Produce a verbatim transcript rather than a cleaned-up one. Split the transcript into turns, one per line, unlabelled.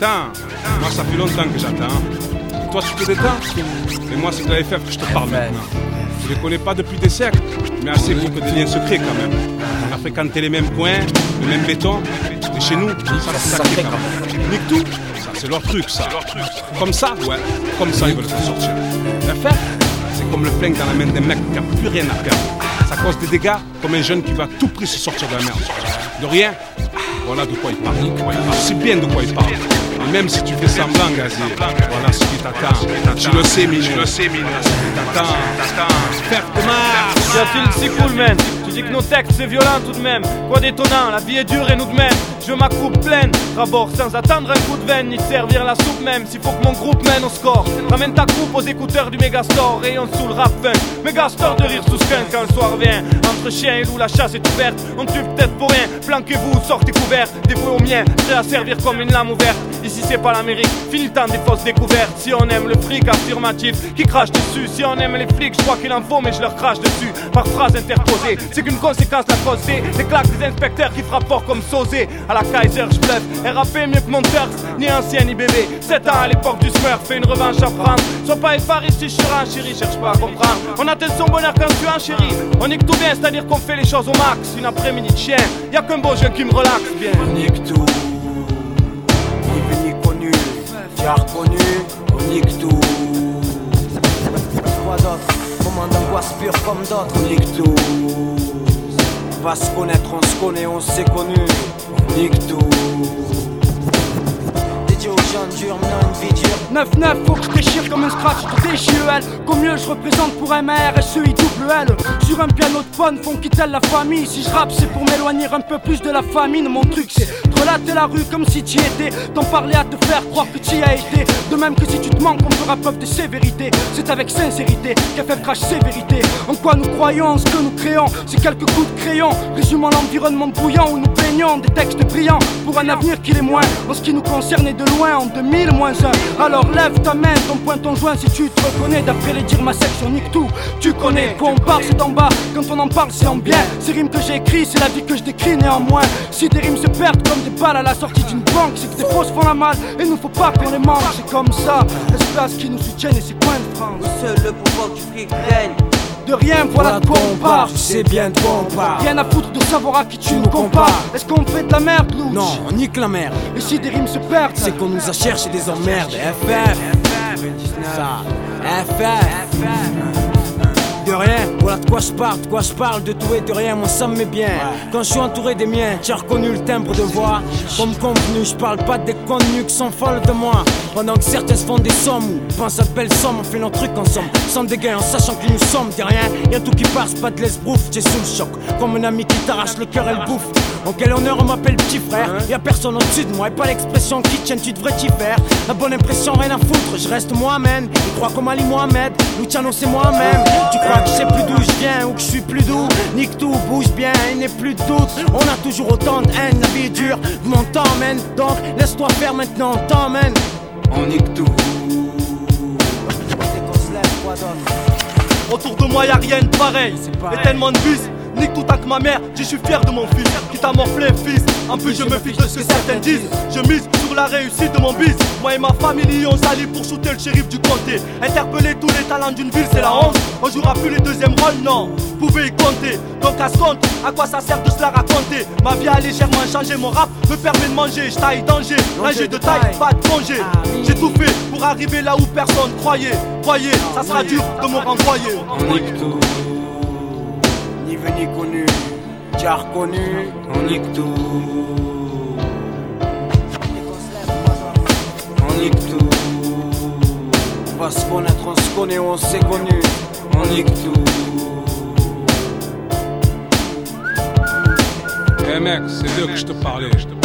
Attends, moi ça fait longtemps que j'attends. Toi tu te détends. Et moi c'est de la F F que je te parle maintenant. Je ne les connais pas depuis des siècles, mais assez pour que des liens secrets quand même. On a fréquenté les mêmes coins, le même béton. Et chez nous, ça c'est sacré quand même. Nique tout, ça c'est leur truc ça. Comme ça, ouais, comme ça ils veulent s'en sortir. La F F, c'est comme le flingue dans la main d'un mec qui n'a plus rien à perdre. Ça cause des dégâts comme un jeune qui va à tout prix se sortir de la merde. De rien, voilà de quoi il parle. Je sais bien de quoi il parle. Et même si tu fais semblant, gazier, voilà ce qui t'attend. Tu le sais, Minou. Tu le sais, Minou. T'attends, t'attends. Faire de marche.
Y'a-t-il si cool, man? Tu dis que nos textes c'est violent tout de même. Quoi d'étonnant, la vie est dure et nous de même. Je veux ma coupe pleine, rabord sans attendre un coup de veine, ni servir la soupe même. S'il faut que mon groupe mène au score, ramène ta coupe aux écouteurs du Megastore. Et on sous le rap funk, Megastore de rire sous skunk quand le soir vient. Entre chien et loup la chasse est ouverte. On tue peut-être pour rien, planquez-vous, sortez couverts. Dévoué au mien, prêt à servir comme une lame ouverte. Ici c'est pas l'Amérique, fini le temps des fausses découvertes. Si on aime le fric affirmatif qui crache dessus. Si on aime les flics, je crois qu'il en faut mais je leur crache dessus. Par phrase interposée, c'est qu'une conséquence la cause c'est des claques des inspecteurs qui frappent fort comme Sosé. À la Kaiser je bluffe, R A P mieux que mon turf. Ni ancien ni bébé, sept ans à l'époque du Smurf. Fais une revanche à prendre, sois pas effaré si je suis un chéri. Cherche pas à comprendre, on atteint son bonheur quand tu es un chéri. On nique tout bien, c'est-à-dire qu'on fait les choses au max. Une après-midi de chien, y'a qu'un beau jeu qui me relaxe bien.
On nique tout, ni vu ni connu. Tu as reconnu, on nique tout. Quoi d'autre? Moment d'angoisse pure comme d'autres. On nique tout. On va se connaître, on se connaît, on s'est connu. On nique tout. Dédié aux jeunes durs, menant une vie dure.
neuf neuf, faut que je déchire comme un scratch de D J E L. Qu'au mieux je représente pour M R S E I double L. Sur un piano de fun, font quitter la famille. Si je rappe c'est pour m'éloigner un peu plus de la famine. Mon truc c'est de relater la rue comme si t'y étais. T'en parler à te faire croire que t'y as été. De même que si tu te manques on fera preuve de sévérité. C'est avec sincérité qu'F F crache sévérité. En quoi nous croyons, en ce que nous créons. C'est quelques coups de crayon résumant l'environnement bouillant où nous baignons. Des textes brillants pour un avenir qui l'est moins. En ce qui nous concerne et de loin en deux mille moins un. Alors lève ta main, ton poing, ton joint si tu te reconnais. D'après les dires ma section nique tout, tu connais. Quand on parle c'est en bas, quand on en parle c'est en bien. Ces rimes que j'écris c'est la vie que je décris néanmoins. Si des rimes se perdent comme des balles à la sortie d'une banque, c'est que tes fausses font la malle et nous faut pas qu'on les mange. C'est comme ça, l'espace qui nous soutiennent et c'est point de France.
Où seul le pouvoir du fric règne.
De rien, voilà de quoi on parle.
Tu sais bien de quoi on parle.
Rien à foutre de savoir à qui tu nous compares. Est-ce qu'on fait de la merde, Louch?
Non, on nique la merde.
Et si des rimes se perdent,
c'est qu'on nous a cherché des emmerdes. F F, ça, F F. De rien, voilà de quoi je parle, de quoi je parle, de tout et de rien, moi ça me met bien. Quand je suis entouré des miens, tu as reconnu le timbre de voix. Comme convenu, je parle pas des contenus qui sont folles de moi. Pendant que certains se font des sommes ou pensent à de belles sommes, on fait nos trucs ensemble, sans dégain, en sachant que nous sommes des rien. Y'a tout qui passe, pas de l'esbrouf, j'ai sous le choc. Comme un ami qui t'arrache le cœur et le bouffe. En quel honneur on m'appelle petit frère. Y'a personne au-dessus de moi et pas l'expression qui tienne, tu devrais t'y faire. La bonne impression, rien à foutre, je reste moi-même. Il croit comme Ali Mohamed, Luciano c'est moi-même. Tu crois que je sais plus d'où je viens ou que je suis plus doux. Nique tout, bouge bien, il n'est plus de doute. On a toujours autant de haine, la vie est dure, mon temps mène. Donc laisse-toi faire maintenant, on t'emmène. On nique tout.
Autour de moi y'a rien de pareil. Et tellement de vices, nique tout que ma mère, je suis fier de mon fils. Qui t'a morflé fils, en plus je me fiche de ce que certains disent. Je mise sur la réussite de mon bis. Moi et ma famille on s'allie pour shooter le shérif du comté. Interpeller tous les talents d'une ville c'est la honte. On jouera plus les deuxièmes rôles, non, vous pouvez y compter. Donc à ce compte, à quoi ça sert de se la raconter? Ma vie a légèrement changé, mon rap me permet de manger. Je taille danger, manger de taille, pas de congé. J'ai tout fait pour arriver là où personne croyait. Voyez, ça sera dur de me renvoyer.
On nique tout, ni vu ni connu, tu as reconnu. On nique tout, on nique tout. On va se connaître, on se connaît, on s'est connu. On nique tout.
Eh hey mec, c'est d'eux que je te parlais.